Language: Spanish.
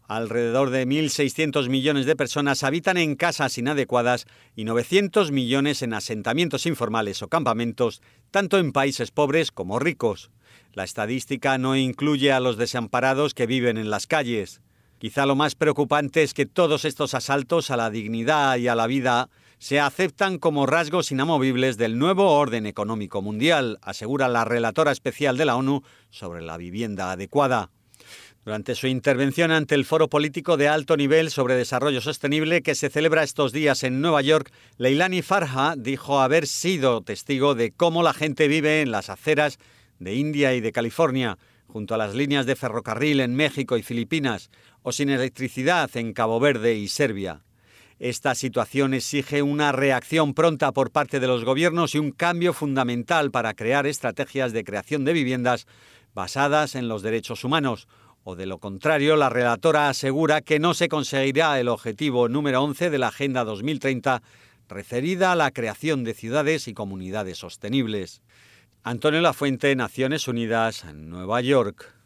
Alrededor de 1.600 millones de personas habitan en casas inadecuadas y 900 millones en asentamientos informales o campamentos, tanto en países pobres como ricos. La estadística no incluye a los desamparados que viven en las calles. Quizá lo más preocupante es que todos estos asaltos a la dignidad y a la vida se aceptan como rasgos inamovibles del nuevo orden económico mundial, asegura la relatora especial de la ONU sobre la vivienda adecuada. Durante su intervención ante el Foro Político de Alto Nivel sobre Desarrollo Sostenible que se celebra estos días en Nueva York, Leilani Farha dijo haber sido testigo de cómo la gente vive en las aceras de India y de California, junto a las líneas de ferrocarril en México y Filipinas, o sin electricidad en Cabo Verde y Serbia. Esta situación exige una reacción pronta por parte de los gobiernos y un cambio fundamental para crear estrategias de creación de viviendas basadas en los derechos humanos. O de lo contrario, la relatora asegura que no se conseguirá el objetivo número 11 de la Agenda 2030, referida a la creación de ciudades y comunidades sostenibles. Antonio Lafuente, Naciones Unidas, Nueva York.